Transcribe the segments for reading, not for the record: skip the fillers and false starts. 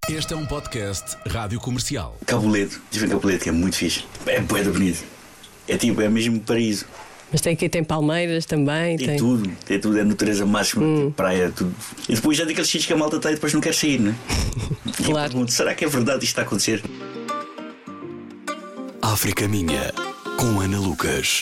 Este é um podcast Rádio Comercial. Cabo Ledo, dizem Cabo Ledo que é muito fixe. É muito bonito. É tipo, é mesmo paraíso. Mas tem palmeiras também. Tem tudo, é natureza máxima, tipo, praia, tudo. E depois já daqueles sítios que a malta está e depois não quer sair, não é? Claro. Pergunto, será que é verdade isto está a acontecer? África Minha, com Ana Lucas.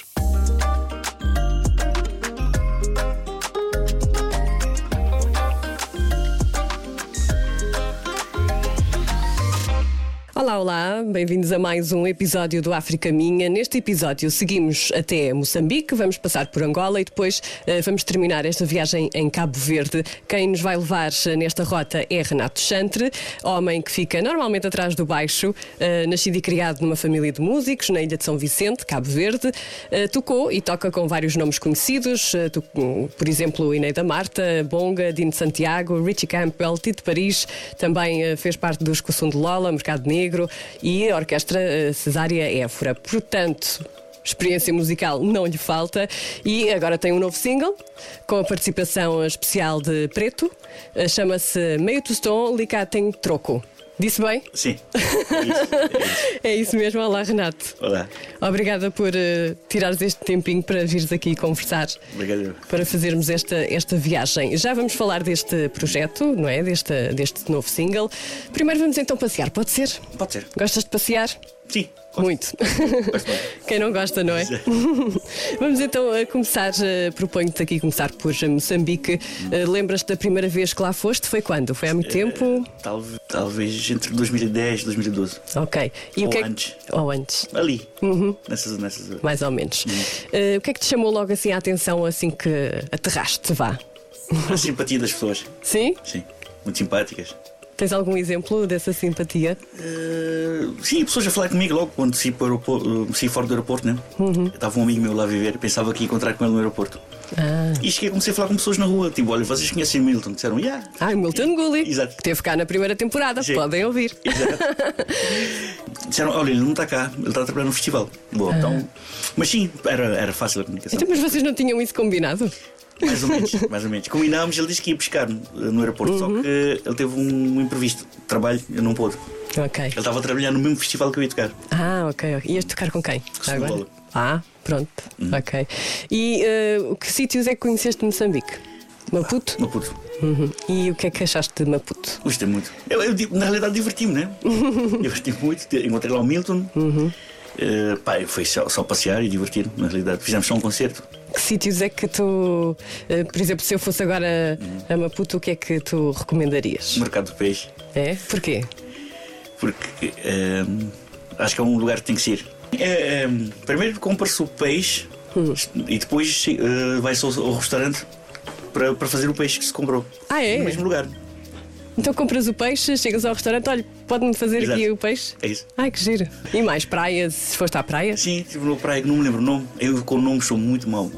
Olá, olá, bem-vindos a mais um episódio do África Minha. Neste episódio seguimos até Moçambique, vamos passar por Angola e depois vamos terminar esta viagem em Cabo Verde. Quem nos vai levar nesta rota é Renato Chantre, homem que fica normalmente atrás do baixo, nascido e criado numa família de músicos na ilha de São Vicente, Cabo Verde. Tocou e toca com vários nomes conhecidos, por exemplo, Ineida Marta, Bonga, Dino Santiago, Richie Campbell, Tito Paris, também fez parte do Escoçum de Lola, Mercado Negro e a Orquestra Cesária Évora. Portanto, experiência musical não lhe falta e agora tem um novo single com a participação especial de Preto, chama-se Meio Tostão, Licá tem troco. Disse bem? Sim. É isso mesmo. Olá, Renato. Olá. Obrigada por tirares este tempinho para vires aqui conversar. Obrigado. Para fazermos esta viagem. Já vamos falar deste projeto, não é? Deste novo single. Primeiro vamos então passear, pode ser? Pode ser. Gostas de passear? Sim. Muito. Quem não gosta, não é? Vamos então começar, proponho-te aqui começar por Moçambique. Lembras-te da primeira vez que lá foste? Foi quando? Foi há muito tempo? Talvez entre 2010 e 2012. Ok. E ou o que antes. Ou antes. Ali. Nessas. Mais ou menos. O que é que te chamou logo assim a atenção assim que aterraste? Vá. A simpatia das pessoas. Sim? Sim. Muito simpáticas. Tens algum exemplo dessa simpatia? Sim, pessoas a falar comigo logo quando saí fora do aeroporto, né? Estava um amigo meu lá a viver e pensava que ia encontrar com ele no aeroporto. E cheguei a comecei a falar com pessoas na rua. Tipo, olha, vocês conhecem Milton? Disseram, o Milton Gully. Exato. Que teve cá na primeira temporada. Sim. Podem ouvir. Exato. Disseram, olha, ele não está cá, ele está a trabalhar no festival. Bom, então. Mas sim, era fácil a comunicação. Então, mas vocês não tinham isso combinado? Mais ou menos. Combinámos, ele disse que ia pescar no aeroporto, só que ele teve um imprevisto de trabalho, eu não pude. Ok. Ele estava a trabalhar no mesmo festival que eu ia tocar. Ok. Ias tocar com quem? Agora? Pronto. Ok. E que sítios é que conheceste de Moçambique? Maputo? Maputo. E o que é que achaste de Maputo? Gostei muito. Eu na realidade diverti-me, né? Diverti-me muito. Encontrei lá o Milton. Foi só passear e divertir, na realidade. Fizemos só um concerto. Que sítios é que tu, por exemplo, se eu fosse agora a Maputo, o que é que tu recomendarias? Mercado do Peixe. É? Porquê? Porque acho que é um lugar que tem que ser. Primeiro compra-se o peixe e depois vai-se ao restaurante para fazer o peixe que se comprou. É? No mesmo lugar. Então compras o peixe, chegas ao restaurante, olha, pode-me fazer Exato. aqui o peixe? É isso. Ai, que giro. E mais praias, se foste à praia? Sim, estive numa praia que não me lembro o nome. Eu com nomes sou muito mau.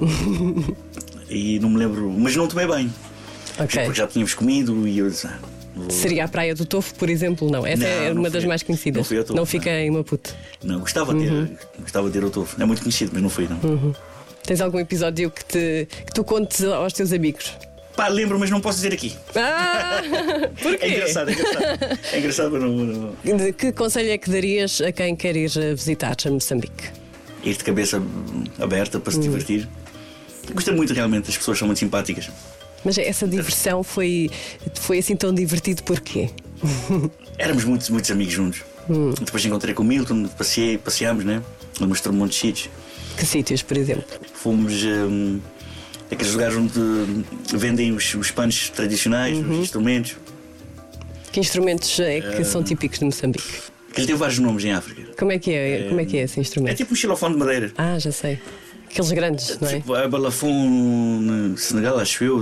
E não me lembro, mas não tomei bem. Ok. Porque já tínhamos comido e eu disse, Seria a Praia do Tofo, por exemplo? Não, essa é uma das mais conhecidas. Não fui ao Tofo, não fica em Maputo. Não, gostava de ter o Tofo. É muito conhecido, mas não fui, não. Tens algum episódio que tu contes aos teus amigos? Lembro, mas não posso dizer aqui. Porquê? É engraçado. É engraçado, mas não. Que conselho é que darias a quem quer ir visitar Moçambique? Ir de cabeça aberta para se divertir. Gostei muito, realmente, as pessoas são muito simpáticas. Mas essa diversão foi assim tão divertido porquê? Éramos muitos amigos juntos. Depois encontrei com o Milton, passeámos, né? Ele mostrou um monte de sítios. Que sítios, por exemplo? Fomos aqueles lugares onde vendem os panos tradicionais, os instrumentos. Que instrumentos é que são típicos de Moçambique? Ele tem vários nomes em África. Como é que é esse instrumento? É tipo um xilofone de madeira. Já sei. Aqueles grandes, não é? Tipo a balafon no Senegal, acho eu.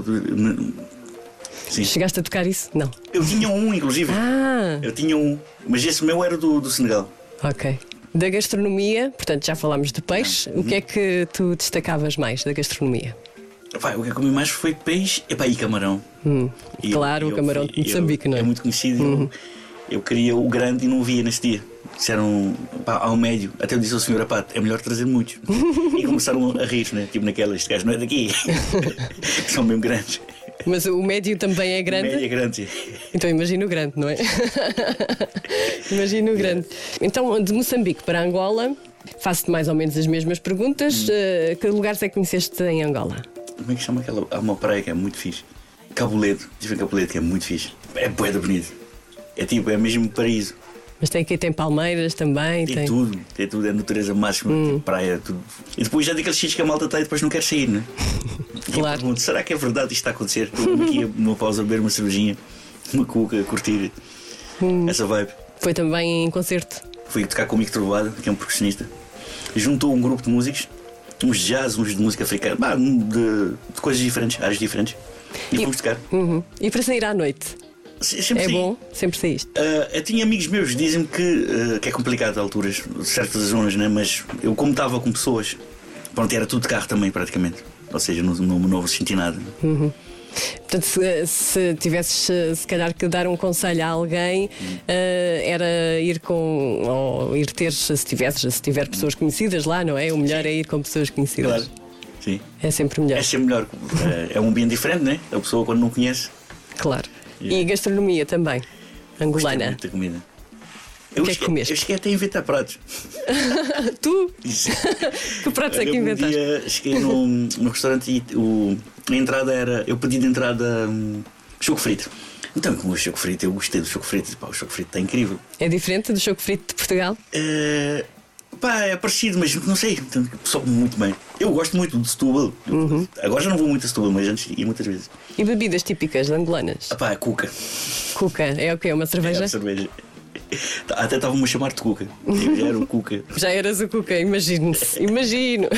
Sim. Chegaste a tocar isso? Não. Eu tinha um, inclusive. Eu tinha um. Mas esse meu era do Senegal. Ok. Da gastronomia, portanto já falámos de peixe. O que é que tu destacavas mais da gastronomia? O que eu comi mais foi peixe e camarão. Claro, o camarão de Moçambique, não é? É muito conhecido. Eu queria o grande e não via nesse dia. Disseram ao médio, até eu disse ao senhor, é melhor trazer muitos. E começaram a rir, né? Tipo naquelas, este gajo não é daqui. Que são mesmo grandes. Mas o médio também é grande? O médio é grande. Então imagino o grande, não é? Imagino o grande. Então, de Moçambique para Angola, faço-te mais ou menos as mesmas perguntas. Que lugares é que conheceste em Angola? Como é que chama aquela? Há uma praia que é muito fixe. Cabo Ledo. Dizem Cabo Ledo que é muito fixe. É bué de bonito. É mesmo paraíso. Mas tem aqui, tem palmeiras também. Tem tudo, é natureza máxima, tem praia, tudo. E depois já daqueles sítios que a malta está e depois não quer sair, não é? Claro. Pergunto, será que é verdade isto está a acontecer? Estou aqui numa pausa a beber uma cervejinha, uma cuca, a curtir essa vibe. Foi também em concerto? Fui tocar com o Mico Trovada, que é um percussionista. Juntou um grupo de músicos, uns de jazz, uns de música africana, de coisas diferentes, áreas diferentes. E fomos tocar. E para sair à noite? Sempre é saí. bom? Sempre saíste? Eu tinha amigos meus que dizem-me que é complicado a alturas, certas zonas, né? Mas eu, como estava com pessoas, pronto, era tudo de carro também, praticamente. Ou seja, não senti nada. Portanto, se tivesses, se calhar, que dar um conselho a alguém, era ir com. Ou ir ter, se tiver pessoas conhecidas lá, não é? O melhor é ir com pessoas conhecidas. Claro. Sim. É sempre melhor. É sempre melhor. É um ambiente diferente, né? A pessoa, quando não conhece. Claro. E gastronomia também, angolana. Muita comida. O que é que comeste? Eu cheguei até a inventar pratos. Tu? Isso. Que pratos é que Um inventaste? dia cheguei num restaurante e a entrada era. Eu pedi de entrada choco frito. Então, com o choco frito, eu gostei do choco frito. Pá, o choco frito está incrível. É diferente do choco frito de Portugal? É parecido, mas não sei. Soube muito bem. Eu gosto muito de Setúbal. Agora já não vou muito a Setúbal, mas antes ia muitas vezes. E bebidas típicas angolanas? A cuca. Cuca, é o quê? Uma cerveja? É cerveja. Até estavam-me a chamar de Cuca. Eu já era o Cuca. Já eras o Cuca, imagino-se. Imagino.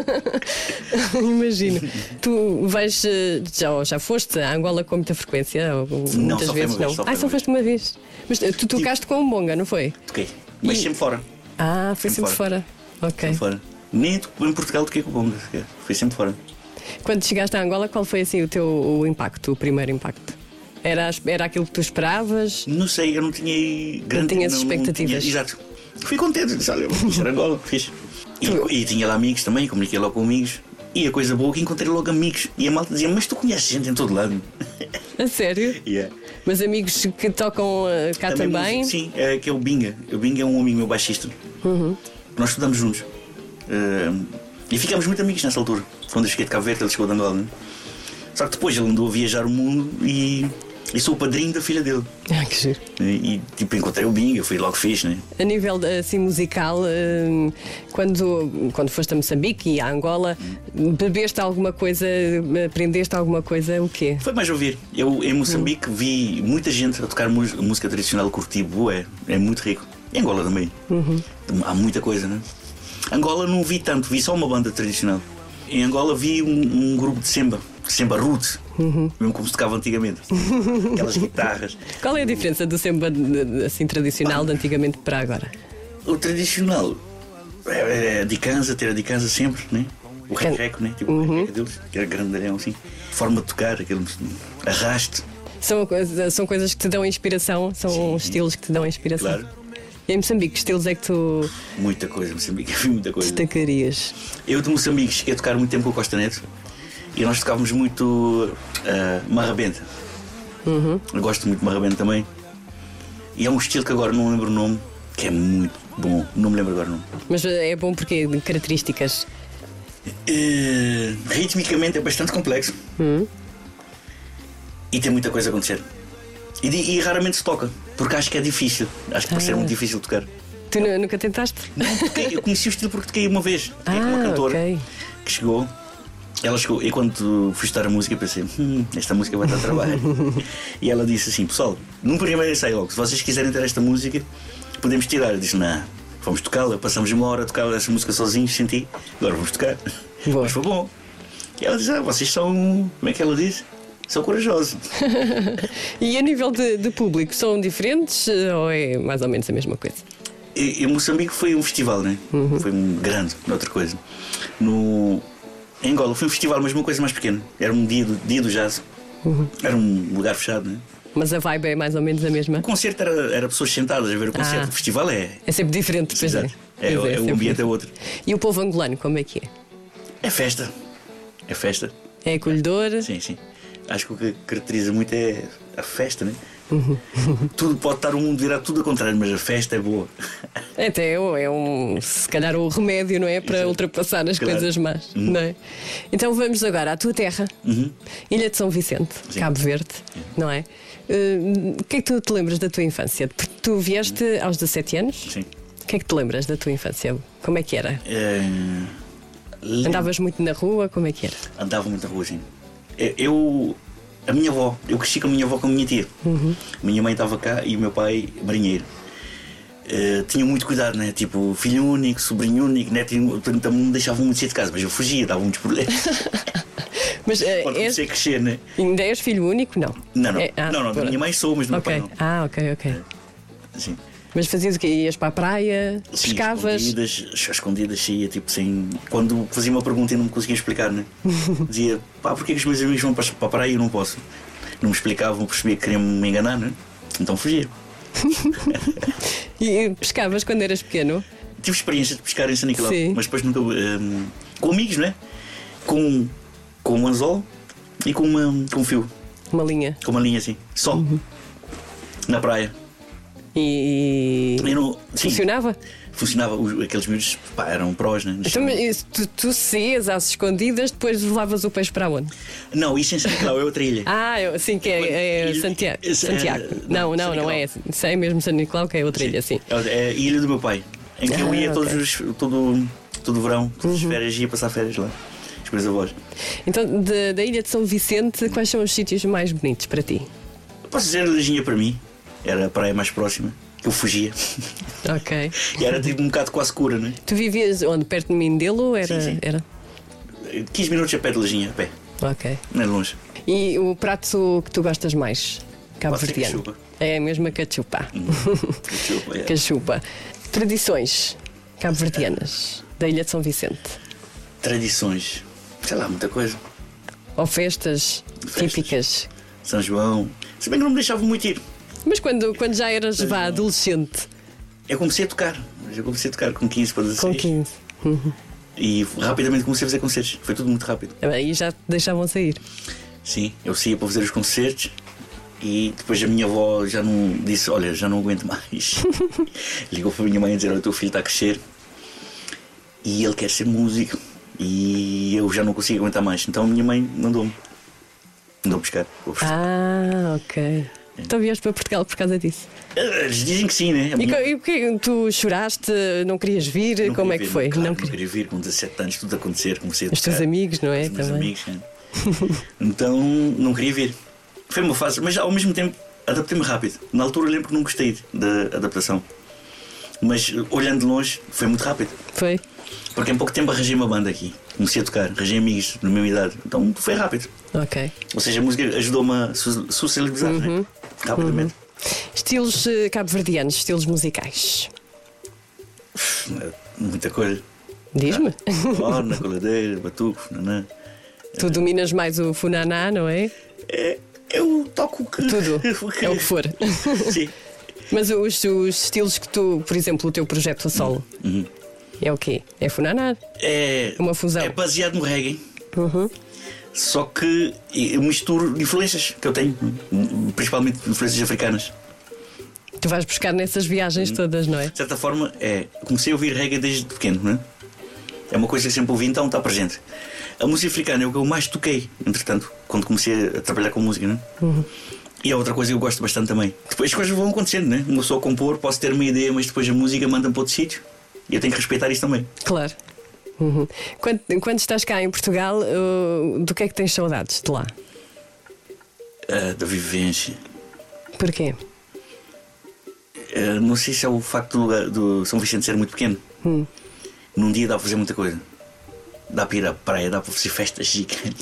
Imagino. Tu vais. Já foste a Angola com muita frequência? Ou Não, muitas só vezes foi uma vez, não? Só foste uma vez. Mas tu tocaste com um bonga, não foi? Toquei. Mas sempre fora. Foi sempre fora. Ok. Sempre fora. Nem em Portugal toquei com o bonga. Foi sempre fora. Quando chegaste a Angola, qual foi assim o impacto, o primeiro impacto? Era aquilo que tu esperavas? Não sei, eu não tinha grande. Não tinhas expectativas? Exato. Fui contente, disse, olha, vou a Angola, fiz. E tinha lá amigos também, comuniquei logo com amigos. E a coisa boa é que encontrei logo amigos. E a malta dizia, mas tu conheces gente em todo lado. A sério? Yeah. Mas amigos que tocam cá também? Sim, que é o Binga. O Binga é um amigo meu baixista. Nós estudamos juntos. E ficámos muito amigos nessa altura. Quando eu cheguei de Cabo Verde, ele chegou de Angola. Né? Só que depois ele andou a viajar o mundo e sou o padrinho da filha dele. Que giro. E tipo, encontrei o Binga, fui logo fixe, né? A nível assim musical, quando foste a Moçambique e a Angola, bebeste alguma coisa, aprendeste alguma coisa, o quê? Foi mais ouvir. Eu em Moçambique vi muita gente a tocar música tradicional, curti, é muito rico. Em Angola também. Há muita coisa, né? Angola não vi tanto, vi só uma banda tradicional. Em Angola vi um grupo de Semba Roots, mesmo como se tocava antigamente. Aquelas guitarras. Qual é a diferença do semba assim, tradicional de antigamente para agora? O tradicional é ter a dicanza sempre, né? O rec, né? Tipo o rec deles, que era grandalhão assim. Forma de tocar, aquele arraste. São coisas que te dão inspiração, são estilos que te dão inspiração. Claro. E em Moçambique, que estilos é que tu Muita coisa, Moçambique, vi muita coisa. destacarias? Eu de Moçambique cheguei a tocar muito tempo com o Costa Neto e nós tocávamos muito marrabenta. Eu gosto muito de marrabenta também. E é um estilo que agora não lembro o nome, que é muito bom, não me lembro agora o nome. Mas é bom porque características. Ritmicamente é bastante complexo e tem muita coisa a acontecer. E raramente se toca, porque acho que é difícil. Acho que por ser muito difícil de tocar. Tu nunca tentaste? Não, eu conheci o estilo porque toquei uma vez. Toquei com uma cantora que chegou. Ela chegou, e quando fui estudar a música pensei, esta música vai dar trabalho. E ela disse assim, pessoal, num primeiro ensaio logo, se vocês quiserem ter esta música, podemos tirar. Eu disse, não, vamos tocá-la, passamos uma hora a tocar essa música sozinhos, senti, agora vamos tocar. Mas foi bom. E ela disse, vocês são, como é que ela disse? São corajosos. E a nível de público, são diferentes ou é mais ou menos a mesma coisa? Em Moçambique foi um festival, né? Foi um grande, outra coisa. Em Angola foi um festival, mas uma coisa mais pequena. Era um dia do jazz. Era um lugar fechado, né? Mas a vibe é mais ou menos a mesma? O concerto era pessoas sentadas a ver o concerto. O festival é sempre diferente, pois exato. O ambiente é outro. E o povo angolano, como é que é? É festa. É festa. É acolhedor? Sim, sim. Acho que o que caracteriza muito é a festa, né? Tudo pode estar o mundo virado tudo ao contrário, mas a festa é boa. Até se calhar o remédio, não é? Para Exato. ultrapassar as Claro. coisas más, não é? Então vamos agora à tua terra, Ilha de São Vicente, Sim. Cabo Verde, não é? O que é que tu te lembras da tua infância? Porque tu vieste aos 17 anos? Sim. O que é que te lembras da tua infância? Como é que era? Andava Andavas muito na rua? Como é que era? muito na rua, sim. A minha avó, eu cresci com a minha avó, com a minha tia. Minha mãe estava cá e o meu pai, marinheiro. Tinha muito cuidado, né? Tipo, filho único, sobrinho único, neto, portanto, não me deixavam muito sair de casa, mas eu fugia, dava muitos problemas. Mas Quando comecei a crescer, né? ainda és filho único? Não. Não, Pronto. da minha mãe sou, mas do meu Ok. pai não. Ok. Sim. Mas fazias o quê? Ias para a praia? Sim, Pescavas? escondidas, sim, tipo sem. Quando fazia uma pergunta e não me conseguia explicar, né? Dizia, porquê que os meus amigos vão para a praia e eu não posso? Não me explicavam, percebia que queriam me enganar, né? Então fugia. E pescavas quando eras pequeno? Tive experiência de pescar em São Nicolau, Sim. mas depois nunca. Com amigos, né? Com um anzol e com um fio, Uma linha. com uma linha assim, só. Na praia. E Eu não, sim, funcionava? funcionava. Aqueles miúdos eram prós, né? Então, mas tu saías às escondidas, depois levavas o peixe para onde? Não, isso em São Nicolau é outra ilha. Sim, que é Ilha- Santiago. Esse é- Santiago. não, Não, São não é. Isso é mesmo São Nicolau, que é outra ilha, sim. É a ilha do meu pai, em que eu ia ok. todo verão, todas as férias, ia passar férias lá. Os meus avós. Então, da ilha de São Vicente, quais são os sítios mais bonitos para ti? Posso dizer a Lajinha para mim, era a praia mais próxima, que eu fugia. Ok. E era tipo um bocado quase cura, né? Tu vivias onde? Perto de Mindelo? Sim. Era? 15 minutos a pé de Lajinha, a pé, Ok. não é longe. E o prato que tu gostas mais? Pode ser Cabo-verdiano. cachupa. É a mesma cachupa. Desculpa, é. Cachupa. Tradições cabo-verdianas da Ilha de São Vicente. Tradições, sei lá, muita coisa. Ou festas típicas. São João, se bem que não me deixavam muito ir. Mas quando já eras adolescente, Eu comecei a tocar, com 15 para 16. com 15, E rapidamente comecei a fazer concertos, foi tudo muito rápido. aí já te deixavam sair. Sim, eu saía para fazer os concertos e depois a minha avó já não disse, olha, já não aguento mais. Ligou para a minha mãe a dizer, olha, o teu filho está a crescer e ele quer ser músico e eu já não consigo aguentar mais. Então a minha mãe mandou-me buscar. Vou buscar. Ok. Então vieste para Portugal por causa disso. Eles dizem que sim, né? A minha- E porquê tu choraste? Não querias vir? Não Como é queria que vir, foi? Claro, Não não queria- queria vir com 17 anos, tudo a acontecer, comecei a Os teus tocar. amigos, não é? Os meus Também. amigos, né? Então não queria vir. Foi uma fase, mas ao mesmo tempo adaptei-me rápido. Na altura lembro que não gostei da adaptação, mas olhando de longe foi muito rápido. Foi? Porque em pouco tempo arranjei uma banda aqui, comecei a tocar, arranjei amigos na mesma idade, então foi rápido. Ok. Ou seja, a música ajudou-me a socializar, né? Rapidamente. Estilos cabo-verdianos, estilos musicais. Muita coisa. Diz-me. Corna, coladeira, batuco, nanã. Tu dominas mais o funaná, não é? Eu toco o que. Tudo. o que- É o que for. Sim. Mas os estilos que tu, por exemplo, o teu projeto a solo, é o quê? É funaná? É Uma fusão. É baseado no reggae. Só que eu misturo influências que eu tenho, principalmente influências africanas. Tu vais buscar nessas viagens todas, não é? De certa forma, comecei a ouvir reggae desde pequeno, não é? É uma coisa que sempre ouvi, então está presente. A música africana é o que eu mais toquei, entretanto, quando comecei a trabalhar com música, não é? E é outra coisa que eu gosto bastante também. Depois as coisas vão acontecendo, não é? Uma pessoa a compor, posso ter uma ideia, mas depois a música manda-me para outro sítio e eu tenho que respeitar isso também. Claro. Quando estás cá em Portugal, do que é que tens saudades de lá? Da vivência. Porquê? Não sei se é o facto do São Vicente ser muito pequeno. Num dia dá para fazer muita coisa. Dá para ir à praia, dá para fazer festas gigantes.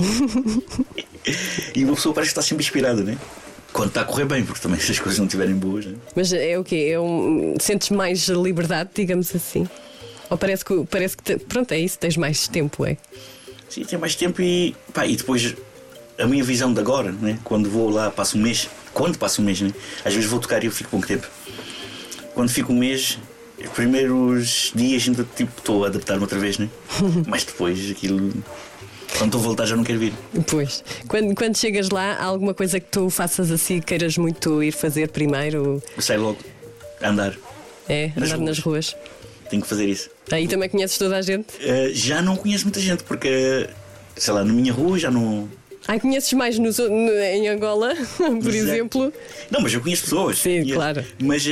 E uma pessoa parece que está sempre inspirada, né? Quando está a correr bem, porque também se as coisas não estiverem boas, né? Mas é o quê? Sentes mais liberdade, digamos assim? Ou parece que pronto, é isso, tens mais tempo, é? Sim, tem mais tempo e depois a minha visão de agora, né? Quando vou lá, passo um mês. Quando passo um mês, né? Às vezes vou tocar e eu fico pouco tempo. Quando fico um mês, os primeiros dias ainda tipo, estou a adaptar-me outra vez, né? Mas depois aquilo Quando estou a voltar já não quero vir. Pois. Quando chegas lá, há alguma coisa que tu faças assim, queiras muito ir fazer primeiro? Sai logo a andar. Andar nas ruas. Tenho que fazer isso. Aí também conheces toda a gente? Já não conheço muita gente, porque, sei lá, na minha rua já não. Conheces mais em Angola, por exemplo? Não, mas eu conheço pessoas. Sim, claro. Mas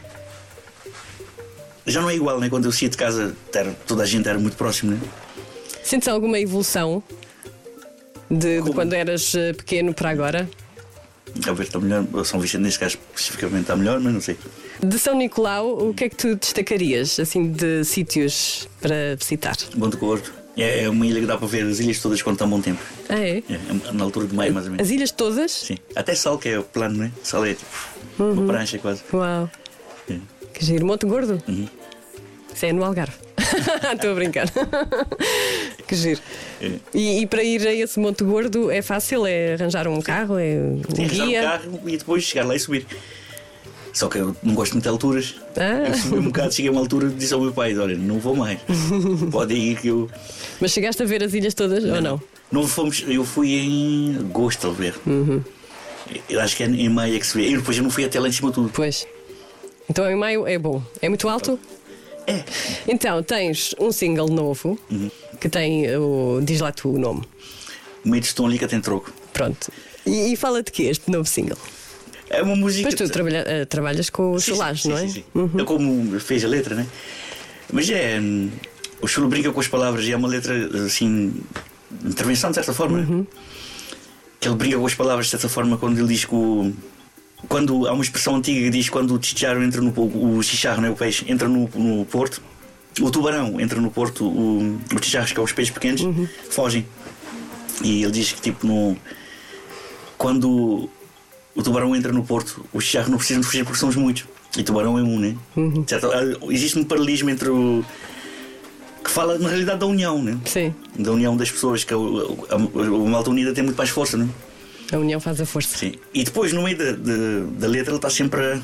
já não é igual, né? Quando eu saía de casa, toda a gente era muito próximo, né? Sentes alguma evolução de quando eras pequeno para agora? A ver, está melhor. São Vicente, neste caso, especificamente está melhor, mas não sei. De São Nicolau, o que é que tu destacarias, assim, de sítios para visitar? Monte Gordo. É uma ilha que dá para ver as ilhas todas quando está um bom tempo. É? Na altura de maio, mais ou menos. As ilhas todas? Sim. Até Sal, que é o plano, né? Sal é tipo uma prancha quase. Uau. É. Que giro. Monte Gordo? Isso é no Algarve. Estou a brincar. Que giro. É. E para ir a esse Monte Gordo é fácil? É arranjar um carro? É um arranjar guia? um carro e depois chegar lá e subir. Só que eu não gosto muito de alturas. Eu subi um bocado, cheguei a uma altura e disse ao meu pai: olha, não vou mais. Pode ir que eu. Mas chegaste a ver as ilhas todas ou não? Não fomos, eu fui em agosto a ver. Eu acho que é em maio é que se vê. E depois eu não fui até lá em cima tudo. Pois. Então em maio é bom. É muito alto? É. Então tens um single novo que tem diz lá tu o nome. Meio de Stone ali que tem troco. Pronto. E fala de quê este novo single? É uma música. Pois tu trabalhas com o Chulage, não é? Sim. É como fez a letra, né? Mas o Chulo brinca com as palavras e é uma letra assim, intervenção de certa forma. Né? Que ele brinca com as palavras de certa forma quando ele diz que quando há uma expressão antiga que diz quando o chicharro entra o chicharro, né, o peixe, entra no porto, o tubarão entra no porto, os chicharros, que são os peixes pequenos, fogem. E ele diz que tipo quando o tubarão entra no porto, os chicharros não precisam de fugir porque somos muitos. E o tubarão é um, né? Existe um paralelismo entre que fala na realidade da união, né? Sim. Da união das pessoas, que a malta unida tem muito mais força, né? A união faz a força. Sim. E depois no meio da letra ele está sempre a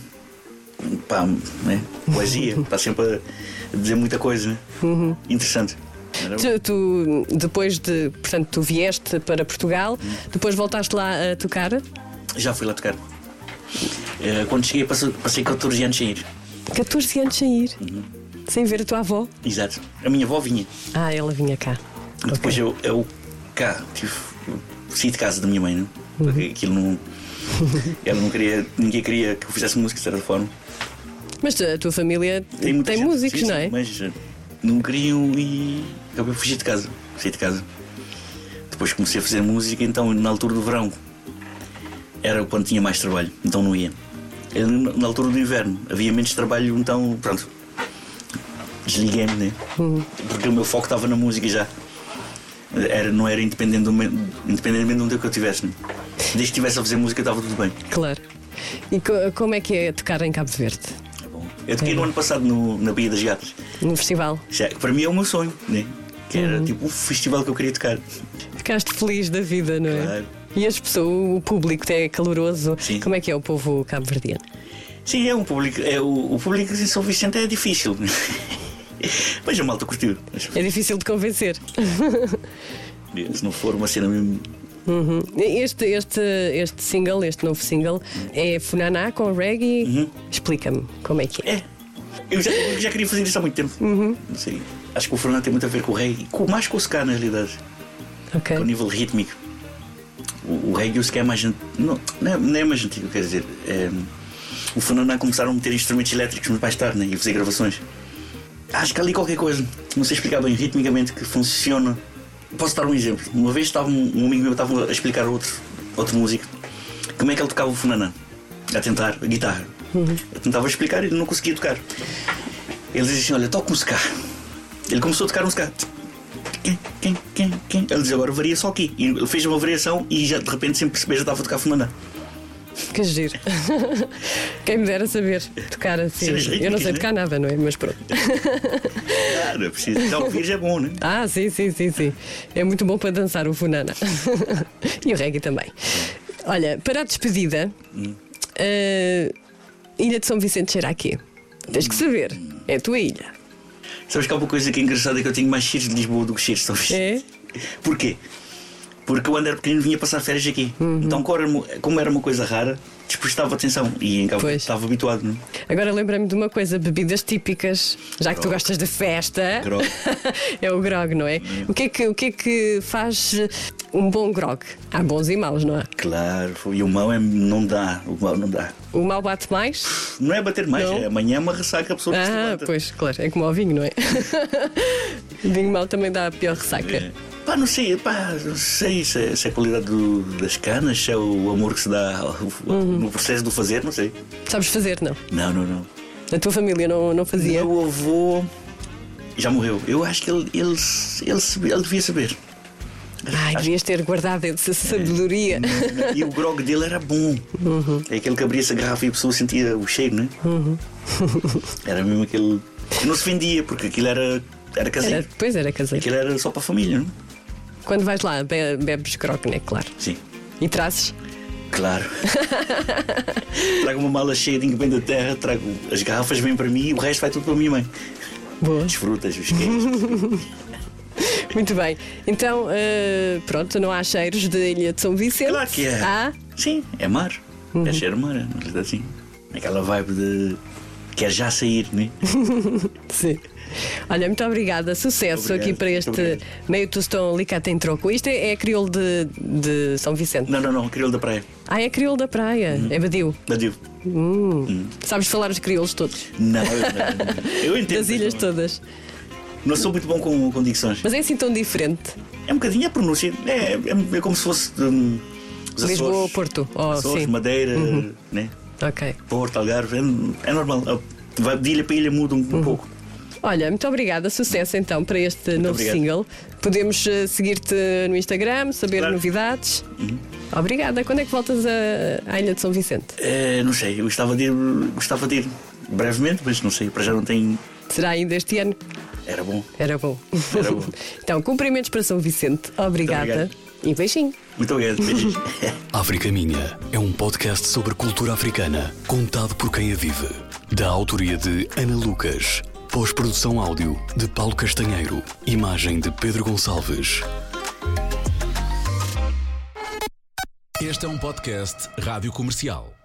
poesia, está sempre a dizer muita coisa, né? Interessante. Tu depois portanto, tu vieste para Portugal, depois voltaste lá a tocar? Já fui lá tocar. Quando cheguei passei 14 anos sem ir. 14 anos sem ir? Sem ver a tua avó? Exato. A minha avó vinha. Ela vinha cá. E depois eu cá saí de casa da minha mãe, não? Porque aquilo não. Ela não queria. Ninguém queria que eu fizesse música de certa forma. Mas a tua família tem músicos, sim, não é? Mas não queriam e acabei por fugir de casa. Saí de casa. Depois comecei a fazer música, então na altura do verão era quando tinha mais trabalho, então não ia. Na altura do inverno havia menos trabalho, então pronto. Desliguei-me, né? Porque o meu foco estava na música já. Não era independentemente de onde eu estivesse, né? Desde que estivesse a fazer música estava tudo bem. Claro. E como é que é tocar em Cabo Verde? É bom. Eu toquei no ano passado na Baía das Gatas. No festival? Para mim é o meu sonho, né? Que era tipo o festival que eu queria tocar. Ficaste feliz da vida, não é? Claro. E as pessoas, o público é caloroso. Sim. Como é que é o povo cabo-verdiano? Sim, é um público. O público em São Vicente é difícil. Mas a malta curtiu. É difícil de convencer. Se não for uma cena mesmo. Este single, este novo single, é Funaná com reggae. Explica-me como é que é. Eu já queria fazer isso há muito tempo. Não sei. Acho que o Funaná tem muito a ver com o reggae, mais com o ska na realidade. Okay. Com o nível rítmico. O reggae e o ska é mais. Não é mais antigo, quer dizer. O Funaná começaram a meter instrumentos elétricos muito mais tarde, né? E fazer gravações. Acho que há ali qualquer coisa, não sei explicar bem ritmicamente, que funciona. Posso dar um exemplo. Uma vez estava um amigo meu estava a explicar a outro músico como é que ele tocava o Funaná, a tentar a guitarra. Eu tentava explicar e ele não conseguia tocar. Ele dizia assim: olha, toca um ska. Ele começou a tocar um ska. Ele dizia: agora varia só aqui. E ele fez uma variação e já de repente, sem perceber, já estava a tocar Funaná. Que giro. Quem me dera saber tocar assim. Eu não sei tocar nada, não é? Mas pronto. Não é preciso. Já ouvir já é bom, não é? Sim. É muito bom para dançar o Funaná. E o reggae também. Olha, para a despedida, Ilha de São Vicente cheira a quê? Tens que saber. É a tua ilha. Sabes que há uma coisa que é engraçada, é que eu tenho mais cheiros de Lisboa do que cheiros de São Vicente. É? Porquê? Porque eu, quando era pequenino, vinha passar férias aqui. Então, como era uma coisa rara, desprestava atenção. E em Cabo Verde estava habituado, não? Agora lembrei-me de uma coisa: bebidas típicas, já que tu gostas de festa. Grog. É o grog, não é? O que é que faz um bom grog? Há bons e maus, não é? Claro, e o mau não dá. O mau não dá. O mau bate mais? Não é bater mais, Não. Amanhã é uma ressaca, a pessoa que se levanta. Pois, claro, é como ao vinho, não é? O vinho mau também dá a pior ressaca. Não sei se é a qualidade das canas, se é o amor que se dá no processo do fazer, não sei. Sabes fazer, não? Não. A tua família não fazia? Meu avô já morreu. Eu acho que ele devia saber. Devias ter guardado essa sabedoria. E o grog dele era bom. É aquele que abria-se a garrafa e a pessoa sentia o cheiro, não é? Era mesmo aquele. E não se vendia, porque aquilo era caseiro. Era caseiro. Aquilo era só para a família, não? Quando vais lá, bebes grog, não é? Claro. Sim. E trazes? Claro. Trago uma mala cheia de vinho da terra, trago as garrafas, vêm para mim e o resto vai tudo para a minha mãe. Boa. As frutas, os queijos. Muito bem. Então, pronto, não há cheiros de Ilha de São Vicente? Claro que é. Sim, é mar. É cheiro mar, na realidade, assim. Aquela vibe de quer já sair, não é? Sim. Olha, muito obrigada. Sucesso aqui para este meio tostão alicate em troco. Isto é crioulo de São Vicente? Não, crioulo da praia. É crioulo da praia. É badio. Badio. Sabes falar os crioulos todos? Não. Eu entendo. Das ilhas todas. Não sou muito bom com dicções. Mas é assim tão diferente? É um bocadinho a pronúncia. É como se fosse os Açores, Lisboa ou Porto? Açores, sim. Madeira, né? Ok. Porto, Algarve. É normal. Vai de ilha para ilha, muda um pouco. Olha, muito obrigada. Sucesso então para este novo single. Podemos seguir-te no Instagram, saber novidades. Obrigada. Quando é que voltas à Ilha de São Vicente? Não sei, eu gostava de ir brevemente, mas não sei, para já não tenho. Será ainda este ano? Era bom. Então, cumprimentos para São Vicente. Obrigada. E beijinho. Muito obrigado. Beijinho. África Minha é um podcast sobre cultura africana, contado por quem a vive. Da autoria de Ana Lucas. Pós-produção áudio de Paulo Castanheiro. Imagem de Pedro Gonçalves. Este é um podcast Rádio Comercial.